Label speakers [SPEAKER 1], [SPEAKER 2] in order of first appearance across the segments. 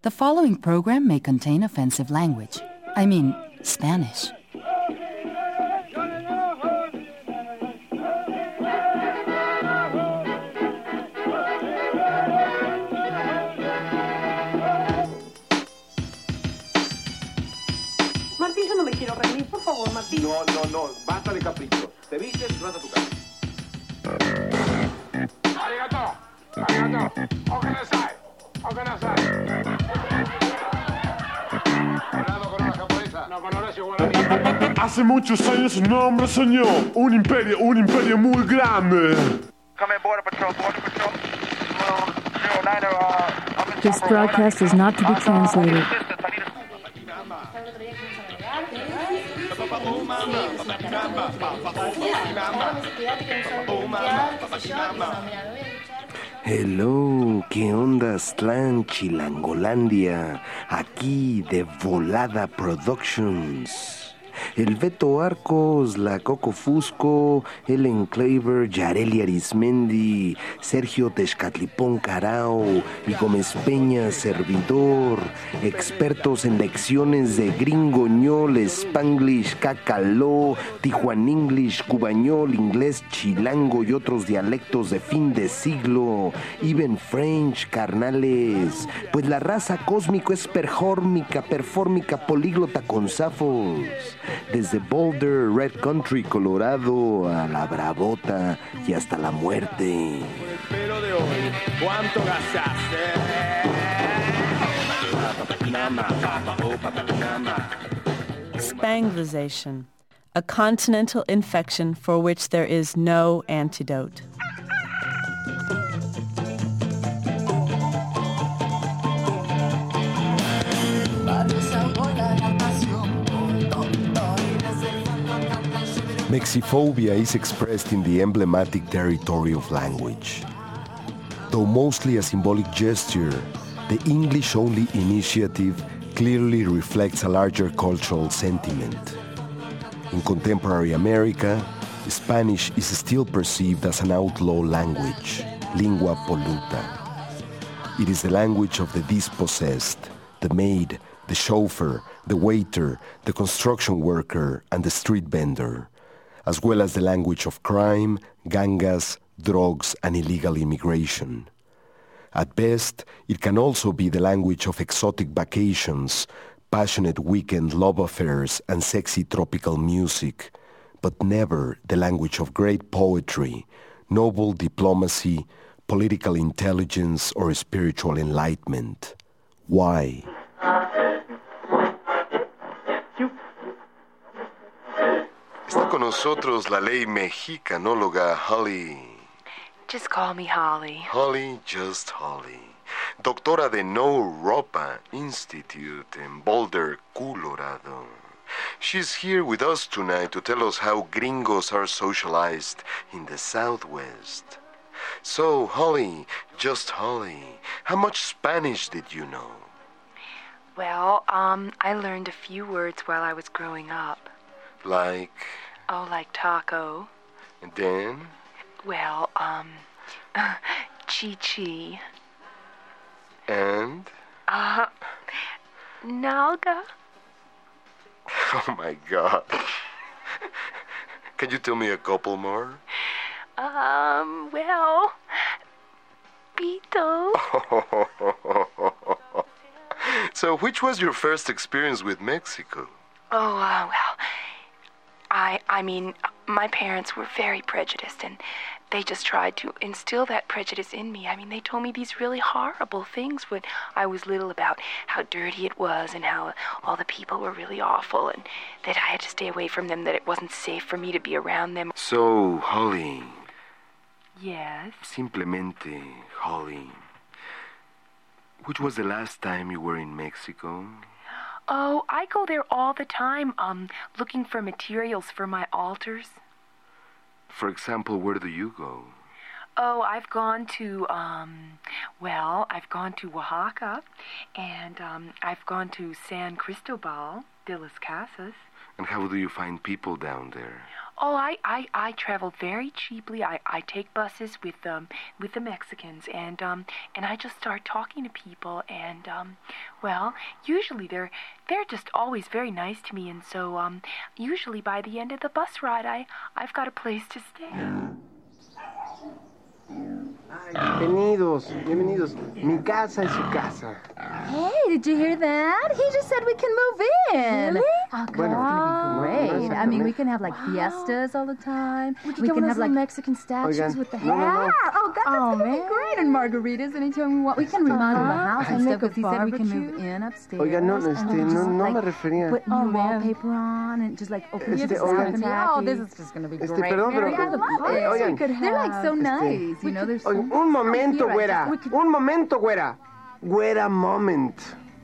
[SPEAKER 1] The following program may contain offensive language. I mean, Spanish.
[SPEAKER 2] Martín, yo no me quiero reír, por favor, Martín.
[SPEAKER 3] No, basta de caprichos. Te vistes, vas a tu casa. Arigato. Okanasai. Hablado con una japonesa. No, con Horacio Guaraní.
[SPEAKER 4] Hace muchos años un hombre soñó un imperio muy grande.
[SPEAKER 5] Come in, Border Patrol.
[SPEAKER 6] This broadcast is not to be translated.
[SPEAKER 7] Hello, ¿qué onda, Aztlán, Chilangolandia? Aquí de Volada Productions. El Beto Arcos, la Coco Fusco, Ellen Claver, Yareli Arismendi, Sergio Texcatlipón Carao y Gómez Peña Servidor, expertos en lecciones de gringoñol, spanglish, cacaló, Tijuan English, cubañol, inglés, chilango y otros dialectos de fin de siglo, even French, carnales, pues la raza cósmico es performica, políglota con zafos. Desde Boulder, Red Country, Colorado, a la Bravota y hasta la muerte.
[SPEAKER 3] Pero de hoy, ¿cuánto gastaste?
[SPEAKER 8] Spanglization, a continental infection for which there is no antidote.
[SPEAKER 7] Mexiphobia is expressed in the emblematic territory of language. Though mostly a symbolic gesture, the English-only initiative clearly reflects a larger cultural sentiment. In contemporary America, Spanish is still perceived as an outlaw language, lingua polluta. It is the language of the dispossessed, the maid, the chauffeur, the waiter, the construction worker, and the street vendor, as well as the language of crime, gangas, drugs, and illegal immigration. At best, it can also be the language of exotic vacations, passionate weekend love affairs, and sexy tropical music, but never the language of great poetry, noble diplomacy, political intelligence, or spiritual enlightenment. Why? Está con nosotros la ley mexicanóloga Holly.
[SPEAKER 9] Just call me Holly.
[SPEAKER 7] Holly, just Holly. Doctora de No Ropa Institute in Boulder, Colorado. She's here with us tonight to tell us how gringos are socialized in the Southwest. So, Holly, just Holly, how much Spanish did you know?
[SPEAKER 9] Well, I learned a few words while I was growing up.
[SPEAKER 7] Like?
[SPEAKER 9] Oh, like taco.
[SPEAKER 7] And then?
[SPEAKER 9] Well, chi-chi.
[SPEAKER 7] And?
[SPEAKER 9] Nalga.
[SPEAKER 7] Oh my God. Can you tell me a couple more?
[SPEAKER 9] Well, Pito.
[SPEAKER 7] So, which was your first experience with Mexico?
[SPEAKER 9] Oh, well, I mean, my parents were very prejudiced, and they just tried to instill that prejudice in me. I mean, they told me these really horrible things when I was little about how dirty it was and how all the people were really awful and that I had to stay away from them, that it wasn't safe for me to be around them.
[SPEAKER 7] So, Holly.
[SPEAKER 9] Yes?
[SPEAKER 7] Simplemente, Holly. Which was the last time you were in Mexico?
[SPEAKER 9] Oh, I go there all the time, looking for materials for my altars.
[SPEAKER 7] For example, where do you go?
[SPEAKER 9] Oh, I've gone to, I've gone to Oaxaca, and I've gone to San Cristobal de las Casas.
[SPEAKER 7] And how do you find people down there?
[SPEAKER 9] Oh, I travel very cheaply. I take buses with the Mexicans, and I just start talking to people, and usually they're just always very nice to me, and so usually by the end of the bus ride, I've got a place to stay.
[SPEAKER 5] Bienvenidos. Mi casa es su casa.
[SPEAKER 10] Hey, did you hear that? He just said we can move in. Really? Oh, God, it's gonna be great. I mean, we can have like fiestas all the time. We can have like Mexican statues with the hair.
[SPEAKER 5] No.
[SPEAKER 10] Oh, God, that's gonna be great. And margaritas anytime we want. We can remodel the house and stuff because he said we can move in upstairs.
[SPEAKER 5] Oiga, no me refería.
[SPEAKER 10] Put new wallpaper on and just like open the balcony. Oh, this is just gonna be great.
[SPEAKER 5] Perdón, pero
[SPEAKER 10] oigan, they're like so nice. You know, they're so.
[SPEAKER 5] Un momento, güera. Güera moment.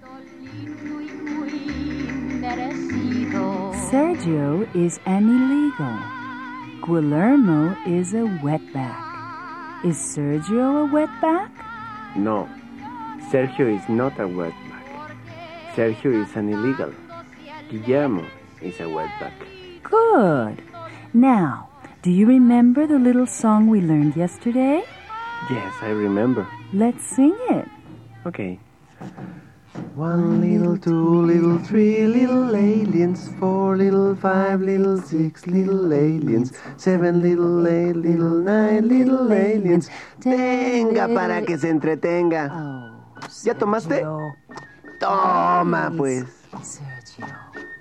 [SPEAKER 6] Sergio is an illegal. Guillermo is a wetback. Is Sergio a wetback?
[SPEAKER 5] No, Sergio is not a wetback. Sergio is an illegal. Guillermo is a wetback.
[SPEAKER 6] Good. Now, do you remember the little song we learned yesterday?
[SPEAKER 5] Yes, I remember.
[SPEAKER 6] Let's sing it.
[SPEAKER 5] Okay. 1 little, 2 little, 3 little aliens, 4 little, 5 little, 6 little aliens, 7 little, 8 little, 9 little aliens. Tenga para que se entretenga.
[SPEAKER 6] Oh,
[SPEAKER 5] ¿Ya tomaste?
[SPEAKER 6] Sergio.
[SPEAKER 5] Toma, pues.
[SPEAKER 6] Sergio.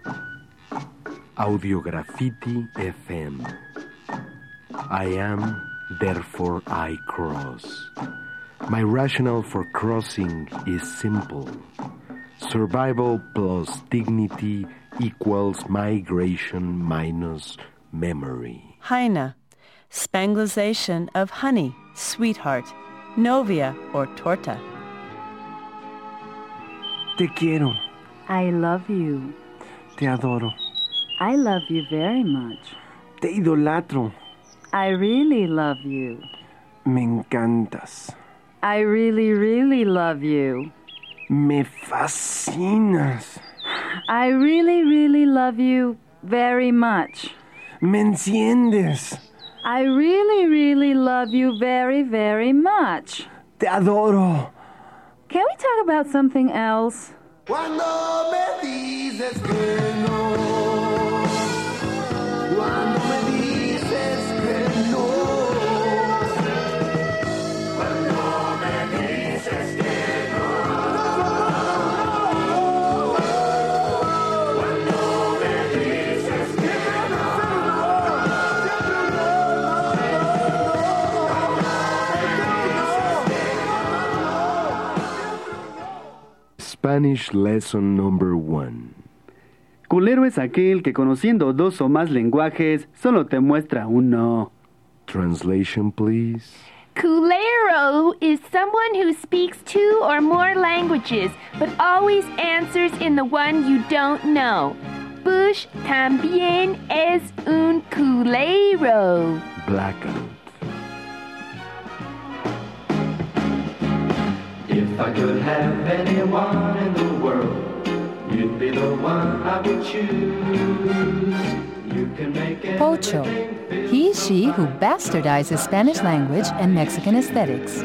[SPEAKER 7] Audio Graffiti FM. I am, therefore I cross. My rationale for crossing is simple. Survival plus dignity equals migration minus memory.
[SPEAKER 8] Heine, Spanglization of honey, sweetheart, novia or torta.
[SPEAKER 5] Te quiero.
[SPEAKER 6] I love you.
[SPEAKER 5] Te adoro.
[SPEAKER 6] I love you very much.
[SPEAKER 5] Te idolatro.
[SPEAKER 6] I really love you.
[SPEAKER 5] Me encantas.
[SPEAKER 6] I really, really love you.
[SPEAKER 5] Me fascinas.
[SPEAKER 6] I really, really love you very much.
[SPEAKER 5] Me enciendes.
[SPEAKER 6] I really, really love you very, very much.
[SPEAKER 5] Te adoro.
[SPEAKER 6] Can we talk about something else?
[SPEAKER 5] Cuando me dices que no. Cuando me dices que no. Cuando me dices que no. Cuando me dices que no.
[SPEAKER 7] Spanish lesson number 1.
[SPEAKER 11] Culero es aquel que conociendo 2 o más lenguajes solo te muestra uno.
[SPEAKER 7] Translation, please.
[SPEAKER 12] Culero is someone who speaks 2 or more languages, but always answers in the one you don't know. Bush también es un culero.
[SPEAKER 7] Blackout.
[SPEAKER 13] If I could have anyone in the world, you'd be the one I would choose. You can make
[SPEAKER 1] Pocho. He, she who bastardizes Spanish language and Mexican aesthetics.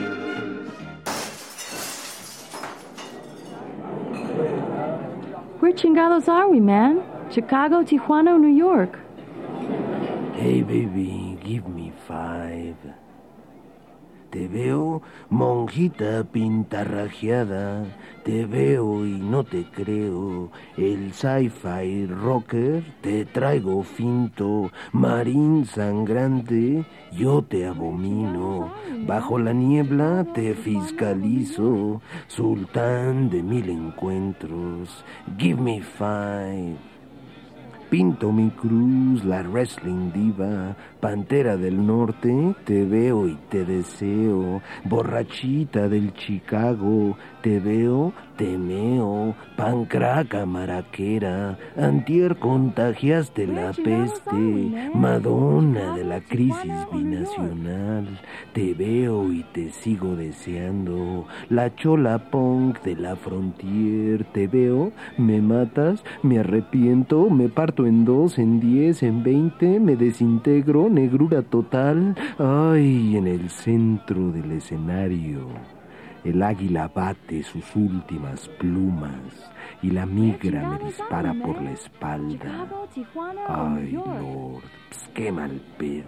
[SPEAKER 6] Where chingados are we, man? Chicago, Tijuana, or New York?
[SPEAKER 5] Hey, baby, give me 5. Te veo, monjita pintarrajeada. Te veo y no te creo. El sci-fi rocker te traigo finto. Marín sangrante, yo te abomino. Bajo la niebla te fiscalizo. Sultán de 1000 encuentros. Give me 5. Pinto mi cruz, la wrestling diva, pantera del norte, te veo y te deseo, borrachita del Chicago, te veo, te meo. Bueno, pancraca maraquera, antier contagiaste la peste, Madonna de la crisis binacional. Te veo y te sigo deseando, la chola punk de la frontier. Te veo, me matas, me arrepiento, me parto en 2, en 10, en 20, me desintegro, negrura total. Ay, en el centro del escenario el águila bate sus últimas plumas y la migra me dispara por la espalda. Ay, Lord, qué mal pedo.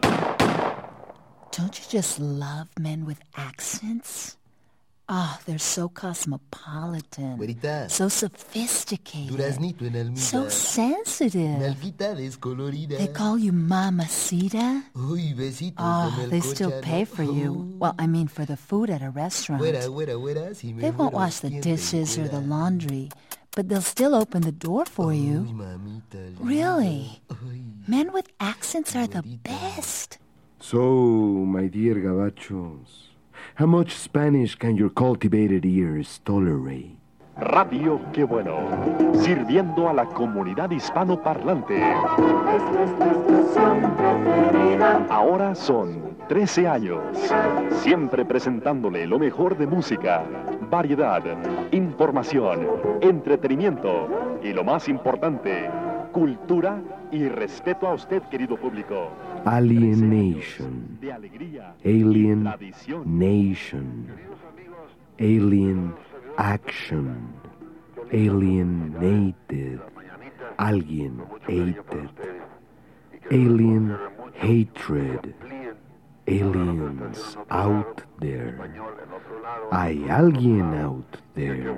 [SPEAKER 14] Don't you just love men with accents? Oh, they're so cosmopolitan.
[SPEAKER 15] Güerita.
[SPEAKER 14] So sophisticated.
[SPEAKER 15] Duraznito en almíbar.
[SPEAKER 14] So sensitive.
[SPEAKER 15] Nalguita descolorida.
[SPEAKER 14] They call you mamacita.
[SPEAKER 15] Uy, besitos
[SPEAKER 14] Oh,
[SPEAKER 15] con el
[SPEAKER 14] they still
[SPEAKER 15] cochano.
[SPEAKER 14] pay for you. Well, I mean for the food at a restaurant.
[SPEAKER 15] Güera, si me
[SPEAKER 14] They won't
[SPEAKER 15] muero,
[SPEAKER 14] wash the
[SPEAKER 15] ¿quién te
[SPEAKER 14] dishes or the
[SPEAKER 15] encuera?
[SPEAKER 14] laundry, but they'll still open the door for you.
[SPEAKER 15] Uy, mamita linda.
[SPEAKER 14] Really? Men with accents are the best.
[SPEAKER 7] So, my dear gabachos, how much Spanish can your cultivated ears tolerate?
[SPEAKER 16] Radio Qué Bueno, sirviendo a la comunidad hispanoparlante.
[SPEAKER 13] Esta es tu estación preferida.
[SPEAKER 16] Ahora son 13 años, siempre presentándole lo mejor de música, variedad, información, entretenimiento y lo más importante, cultura y respeto a usted, querido público.
[SPEAKER 7] Alienation. Alien Nation. Alien Action. Alienated. Alienated. Alien Hatred. Aliens out there. Hay alguien out there.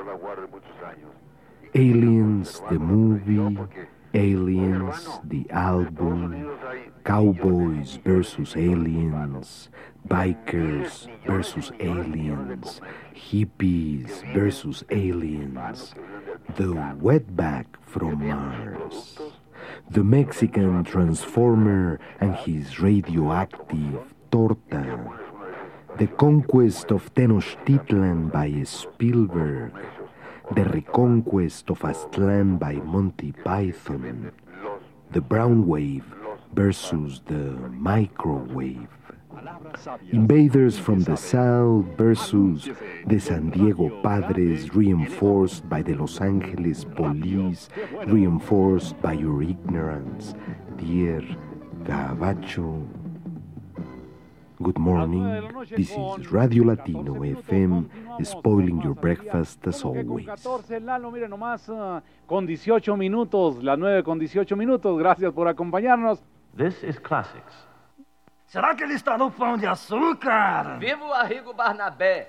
[SPEAKER 7] Aliens the movie. Aliens the album. Cowboys versus aliens. Bikers versus aliens. Hippies versus aliens. The wetback from Mars. The Mexican transformer and his radioactive torta. The conquest of Tenochtitlan by Spielberg. The reconquest of Aztlán by Monty Python. The brown wave versus the microwave. Invaders from the south versus the San Diego Padres, reinforced by the Los Angeles police, reinforced by your ignorance, dear Gabacho. Good morning, this is Radio Latino FM, spoiling your breakfast as always.
[SPEAKER 17] 14, Lalo, mire nomás, con 18 minutos, las 9 con 18 minutos, gracias por acompañarnos.
[SPEAKER 18] This is Classics.
[SPEAKER 19] Será que ele está no pão de açúcar?
[SPEAKER 20] Viva o Arrigo Barnabé!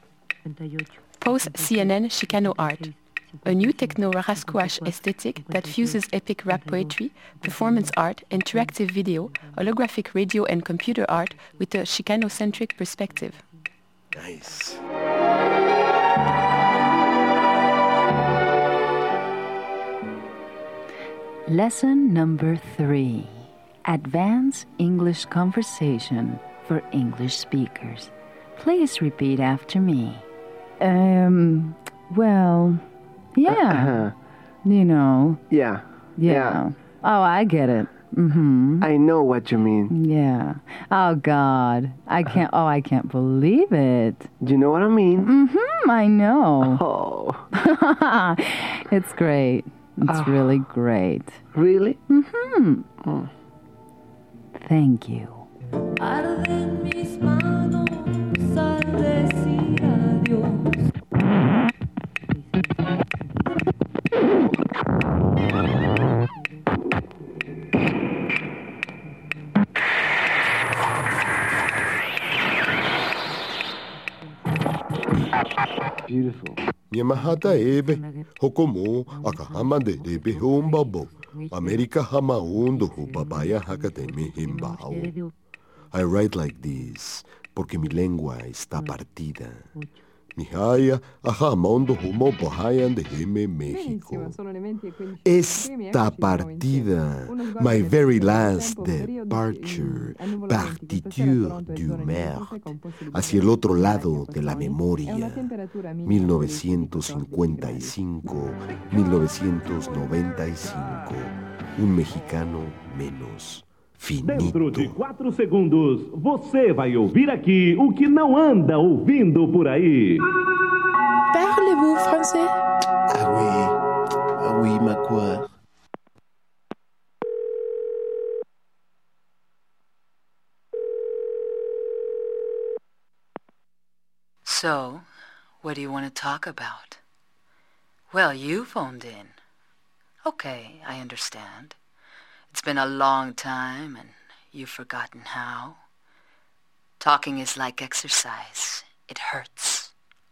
[SPEAKER 8] Post-CNN Chicano Art, a new techno-rascouache aesthetic that fuses epic rap poetry, performance art, interactive video, holographic radio and computer art with a Chicano-centric perspective.
[SPEAKER 7] Nice.
[SPEAKER 6] Lesson number 3. Advanced English Conversation for English Speakers. Please repeat after me. Well, yeah. You know.
[SPEAKER 5] Yeah.
[SPEAKER 6] Oh, I get it. Mm-hmm.
[SPEAKER 5] I know what you mean.
[SPEAKER 6] Yeah. Oh, God. I can't believe it.
[SPEAKER 5] Do you know what I mean?
[SPEAKER 6] Mm-hmm, I know.
[SPEAKER 5] Oh.
[SPEAKER 6] It's great. It's really great.
[SPEAKER 5] Really?
[SPEAKER 6] Mm-hmm. Oh. Thank you.
[SPEAKER 13] Arden mis manos al decir adiós.
[SPEAKER 5] Beautiful.
[SPEAKER 7] Miamahata ebe, hokomo, akahama de rebe hombabo, America hamaundo ho babaya hakateme himbao. I write like this porque mi lengua está partida. Mihaya, ajá, Mondo, Humo, Bohayan de Heme, México. Esta partida, my very last departure, partiture du meurtre, hacia el otro lado de la memoria, 1955-1995, un mexicano menos.
[SPEAKER 18] Dentro de 4 segundos, você vai ouvir aqui o que não anda ouvindo por aí.
[SPEAKER 8] Parlez-vous français?
[SPEAKER 5] Ah oui, ma quoi.
[SPEAKER 14] So, what do you want to talk about? Well, you phoned in. Okay, I understand. It's been a long time, and you've forgotten how. Talking is like exercise. It hurts.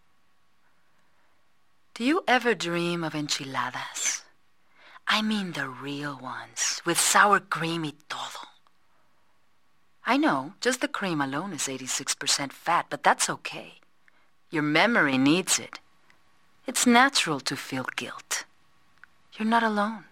[SPEAKER 14] Do you ever dream of enchiladas? I mean the real ones, with sour cream y todo. I know, just the cream alone is 86% fat, but that's okay. Your memory needs it. It's natural to feel guilt. You're not alone.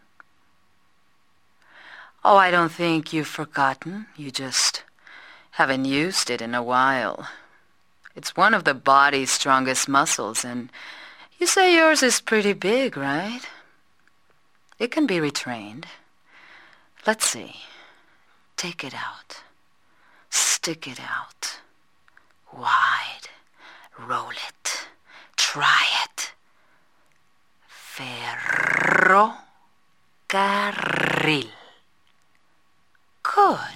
[SPEAKER 14] Oh, I don't think you've forgotten. You just haven't used it in a while. It's one of the body's strongest muscles, and you say yours is pretty big, right? It can be retrained. Let's see. Take it out. Stick it out. Wide. Roll it. Try it. Ferrocarril. Good.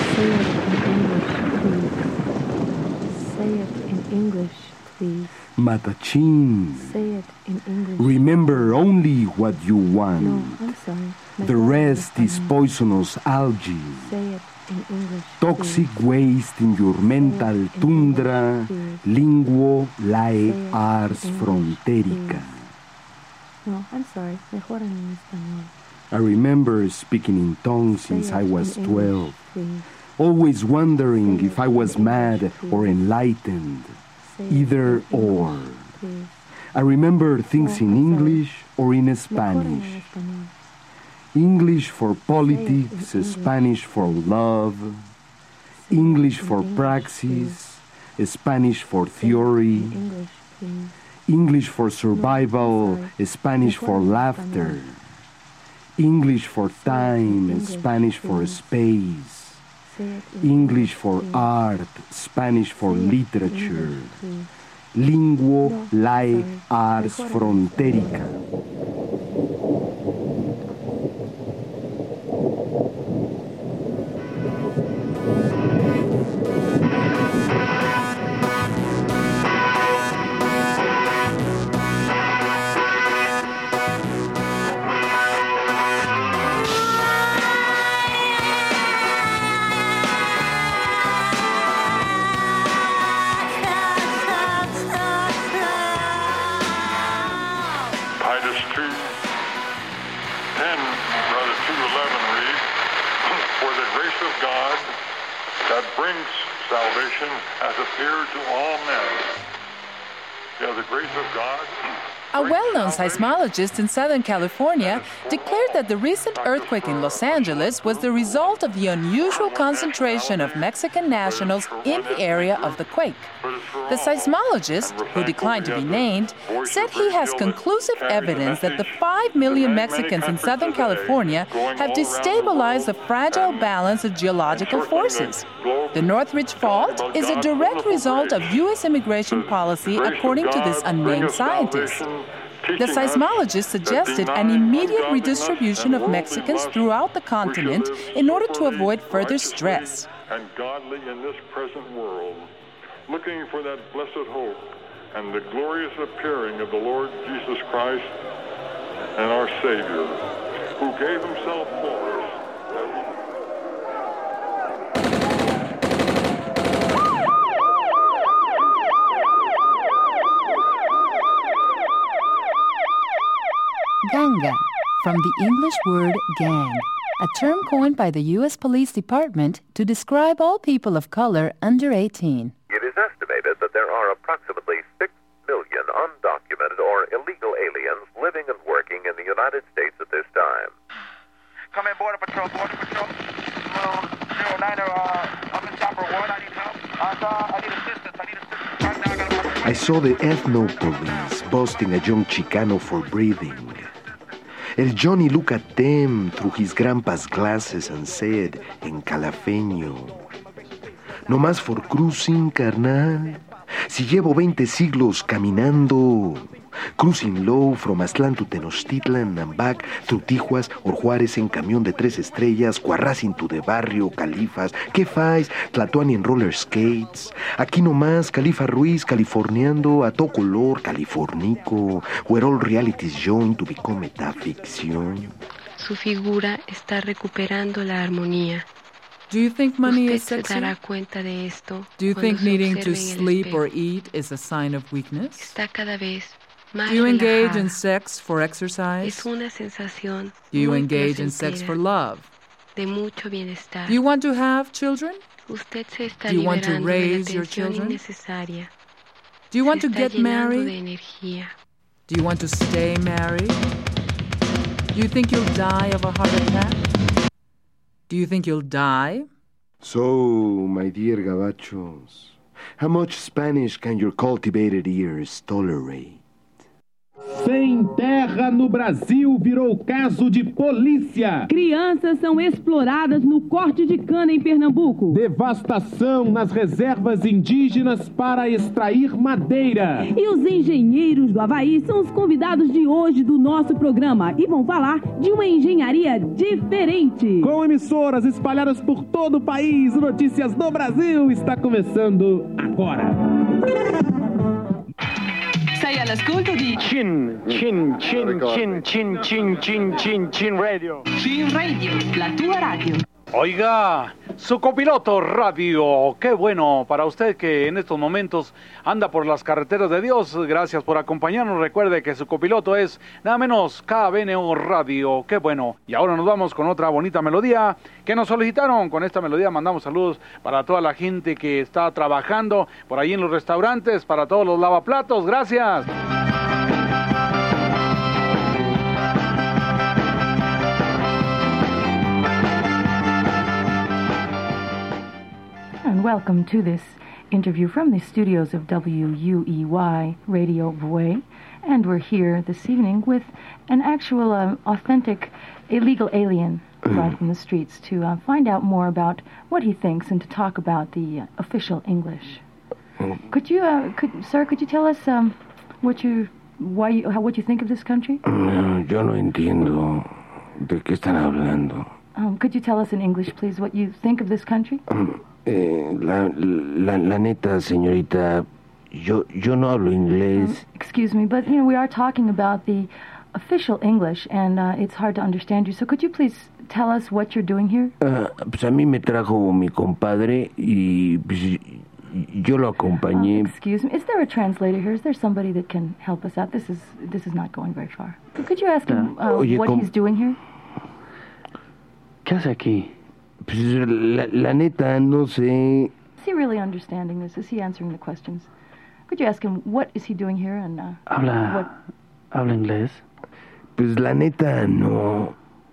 [SPEAKER 6] Say it in English, please.
[SPEAKER 11] Matachin.
[SPEAKER 6] Say it in English.
[SPEAKER 11] Remember only what you want.
[SPEAKER 6] No, I'm sorry.
[SPEAKER 11] The rest is poisonous algae.
[SPEAKER 6] Say it in English.
[SPEAKER 11] Toxic waste in your mental tundra. Linguo lae ars fronterica.
[SPEAKER 6] No, I'm sorry. Mejor en español.
[SPEAKER 11] I remember speaking in tongues since I was 12, always wondering if I was mad or enlightened, either or. I remember things in English or in Spanish. English for politics, Spanish for love, English for praxis, Spanish for theory, English for survival, Spanish for laughter, English for time, Spanish for space, English for art, Spanish for literature, linguo lae ars fronterica.
[SPEAKER 4] Titus 2:10, rather 2:11 reads, "For the grace of God that brings salvation has appeared to all men." Yeah, the grace of God.
[SPEAKER 1] A well-known seismologist in Southern California declared that the recent earthquake in Los Angeles was the result of the unusual concentration of Mexican nationals in the area of the quake. The seismologist, who declined to be named, said he has conclusive evidence that the 5 million Mexicans in Southern California have destabilized the fragile balance of geological forces. The Northridge Fault is a direct result of U.S. immigration policy, according to this unnamed scientist. The seismologist suggested an immediate redistribution of Mexicans throughout the continent in order to avoid further stress.
[SPEAKER 4] And godly in this present world, looking for that blessed hope and the glorious appearing of the Lord Jesus Christ and our Savior, who gave himself for us.
[SPEAKER 1] Ganga, from the English word gang, a term coined by the U.S. Police Department to describe all people of color under 18.
[SPEAKER 21] It is estimated that there are approximately 6 million undocumented or illegal aliens living and working in the United States at this time.
[SPEAKER 3] Come in, Border Patrol, Border Patrol. 09er, up in Chopper 1, I need help. I need assistance, Right now, I got
[SPEAKER 7] I saw the ethno police busting a young Chicano for breathing. El Johnny looked at them through his grandpa's glasses and said, en calafeño, no más for cruising, carnal. Si llevo 20 siglos caminando, cruising low from Aztlán to Tenochtitlan and back through Tijuas or Juárez en camión de 3 estrellas, Cuarracin to the barrio, Califas, ¿qué fais? Tlatuani en roller skates, aquí nomás, Califa Ruiz, californiando a todo color, californico, where all realities join to become metaficción.
[SPEAKER 22] Su figura está recuperando la armonía.
[SPEAKER 1] Do you think money is
[SPEAKER 22] Usted se
[SPEAKER 1] sexy?
[SPEAKER 22] dará cuenta de esto.
[SPEAKER 1] Do you think
[SPEAKER 22] cuando se
[SPEAKER 1] needing to
[SPEAKER 22] observe en el
[SPEAKER 1] sleep
[SPEAKER 22] espejo.
[SPEAKER 1] or eat is a sign of weakness?
[SPEAKER 22] Está cada vez más
[SPEAKER 1] Do you engage
[SPEAKER 22] relajada.
[SPEAKER 1] in sex for exercise?
[SPEAKER 22] Es una sensación
[SPEAKER 1] Do you
[SPEAKER 22] muy
[SPEAKER 1] engage in sex
[SPEAKER 22] placentera,
[SPEAKER 1] for love?
[SPEAKER 22] de mucho bienestar.
[SPEAKER 1] Do you want to have children?
[SPEAKER 22] Usted se está
[SPEAKER 1] Do you want to
[SPEAKER 22] liberando de la
[SPEAKER 1] raise your
[SPEAKER 22] tensión
[SPEAKER 1] children?
[SPEAKER 22] innecesaria.
[SPEAKER 1] Do you want
[SPEAKER 22] Se
[SPEAKER 1] to
[SPEAKER 22] está
[SPEAKER 1] get
[SPEAKER 22] llenando de
[SPEAKER 1] married?
[SPEAKER 22] energía.
[SPEAKER 1] Do you want to stay married? Do you think you'll die of a heart attack? Do you think you'll die?
[SPEAKER 7] So, my dear gabachos, how much Spanish can your cultivated ears tolerate?
[SPEAKER 18] Sem terra no Brasil virou caso de polícia.
[SPEAKER 23] Crianças são exploradas no corte de cana em Pernambuco.
[SPEAKER 18] Devastação nas reservas indígenas para extrair madeira.
[SPEAKER 23] E os engenheiros do Havaí são os convidados de hoje do nosso programa e vão falar de uma engenharia diferente.
[SPEAKER 18] Com emissoras espalhadas por todo o país, o Notícias do Brasil está começando agora.
[SPEAKER 23] Sei all'ascolto di
[SPEAKER 24] Chin Radio.
[SPEAKER 23] Chin Radio, la tua radio.
[SPEAKER 17] Oiga, su copiloto radio, qué bueno para usted que en estos momentos anda por las carreteras de Dios. Gracias por acompañarnos. Recuerde que su copiloto es nada menos KBNO Radio, qué bueno. Y ahora nos vamos con otra bonita melodía que nos solicitaron. Con esta melodía mandamos saludos para toda la gente que está trabajando por ahí en los restaurantes, para todos los lavaplatos. Gracias.
[SPEAKER 25] And welcome to this interview from the studios of WUEY Radio Vue. And we're here this evening with an actual authentic illegal alien brought from the streets to find out more about what he thinks and to talk about the official English. Could you tell us what you think of this country?
[SPEAKER 5] Yo no entiendo de qué están hablando.
[SPEAKER 25] Could you tell us in English, please, what you think of this country?
[SPEAKER 5] La neta, señorita, yo no hablo inglés.
[SPEAKER 25] Excuse me, but we are talking about the official English, and it's hard to understand you. So could you please tell us what you're doing here?
[SPEAKER 5] Pues a mí me trajo mi compadre y pues, yo lo acompañé.
[SPEAKER 25] Excuse me, is there a translator here? Is there somebody that can help us out? This is not going very far. Could you ask him what he's doing here?
[SPEAKER 11] ¿Qué hace aquí?
[SPEAKER 5] Pues la neta, no sé.
[SPEAKER 25] Is he really understanding this? Is he answering the questions? Could you ask him what is he doing here and
[SPEAKER 11] ¿Habla inglés?
[SPEAKER 5] Pues la neta, no.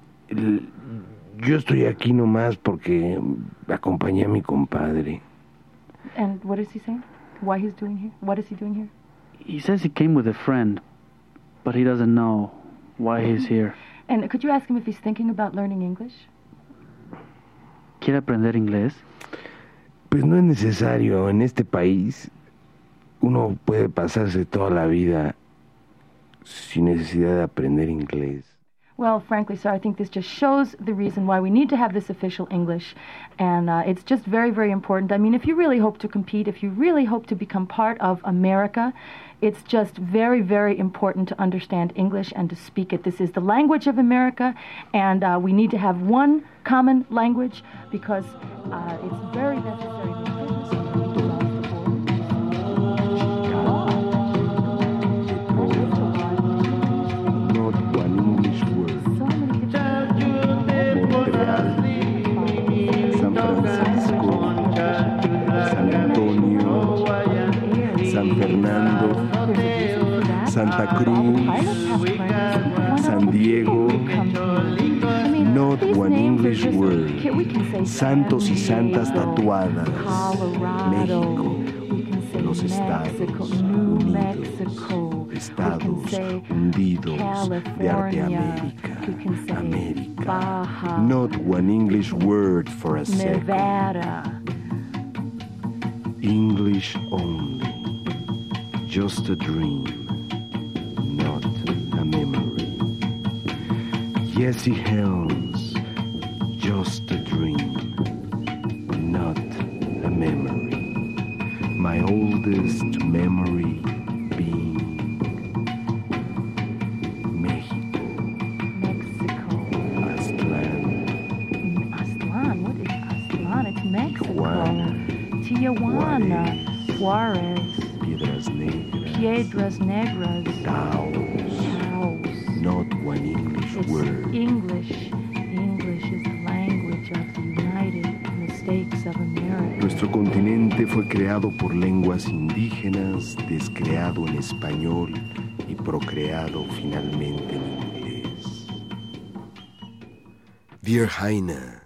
[SPEAKER 5] Yo estoy aquí nomás porque acompañé a mi compadre.
[SPEAKER 25] And what is he saying? Why he's doing here? What is he doing here?
[SPEAKER 11] He says he came with a friend, but he doesn't know why he's here.
[SPEAKER 25] And could you ask him if he's thinking about learning English?
[SPEAKER 11] ¿Quiere aprender inglés?
[SPEAKER 5] Pues no es necesario. En este país uno puede pasarse toda la vida sin necesidad de aprender inglés.
[SPEAKER 25] Well, frankly, sir, I think this just shows the reason why we need to have this official English. And it's just very, very important. I mean, if you really hope to compete, if you really hope to become part of America, it's just very, very important to understand English and to speak it. This is the language of America, and we need to have one common language because it's very necessary.
[SPEAKER 7] San Fernando, San Diego, not one English word. Santos y santas tatuadas. México, los Estados Unidos, Estados hundidos de Arteamérica, América. Not one English word for a second. English only, just a dream, not a memory. Jesse Helms, just a dream, not a memory. My oldest memory being Mexico.
[SPEAKER 25] Aztlán, what is Aztlán? It's Mexico.
[SPEAKER 7] Tijuana,
[SPEAKER 25] Juarez,
[SPEAKER 7] Piedras Negras,
[SPEAKER 25] Taos,
[SPEAKER 7] not one English word.
[SPEAKER 25] English is the language of the United States of America.
[SPEAKER 7] Nuestro continente fue creado por lenguas indígenas, descreado en español y procreado finalmente en inglés. Dear Heine,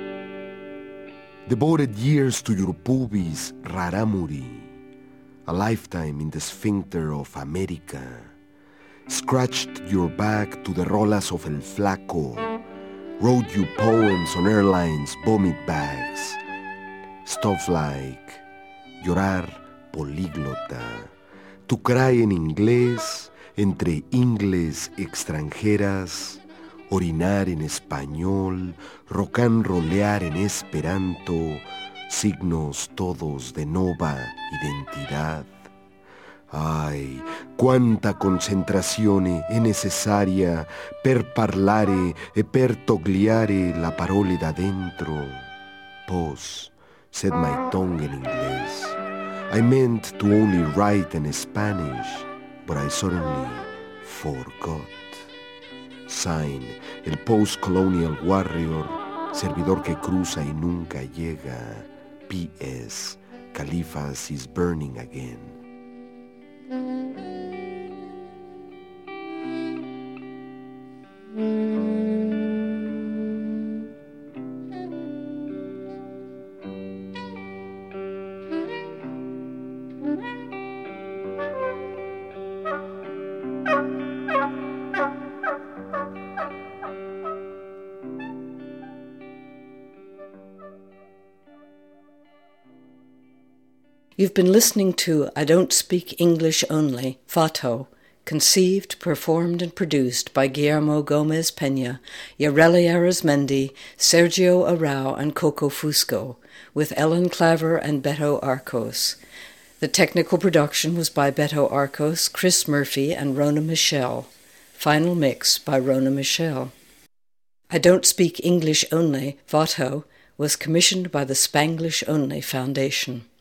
[SPEAKER 7] devoted years to your pubis raramuri, a lifetime in the sphincter of America, scratched your back to the rolas of El Flaco, wrote you poems on airlines' vomit bags, stuff like llorar políglota, to cry en inglés entre ingles extranjeras, orinar en español, rock and rollear en esperanto, signos todos de nova identidad. Ay, quanta concentrazione è necessaria per parlare e per togliere la parole da dentro. Pause, said my tongue in English. I meant to only write in Spanish, but I suddenly forgot. Sign, el post-colonial warrior, servidor que cruza y nunca llega. P.S. Califas is burning again.
[SPEAKER 2] You've been listening to I Don't Speak English Only, Fato, conceived, performed, and produced by Guillermo Gomez Peña, Yareli Arizmendi, Sergio Arau, and Coco Fusco, with Ellen Claver and Beto Arcos. The technical production was by Beto Arcos, Chris Murphy, and Rona Michelle. Final mix by Rona Michelle. I Don't Speak English Only, Vato, was commissioned by the Spanglish Only Foundation.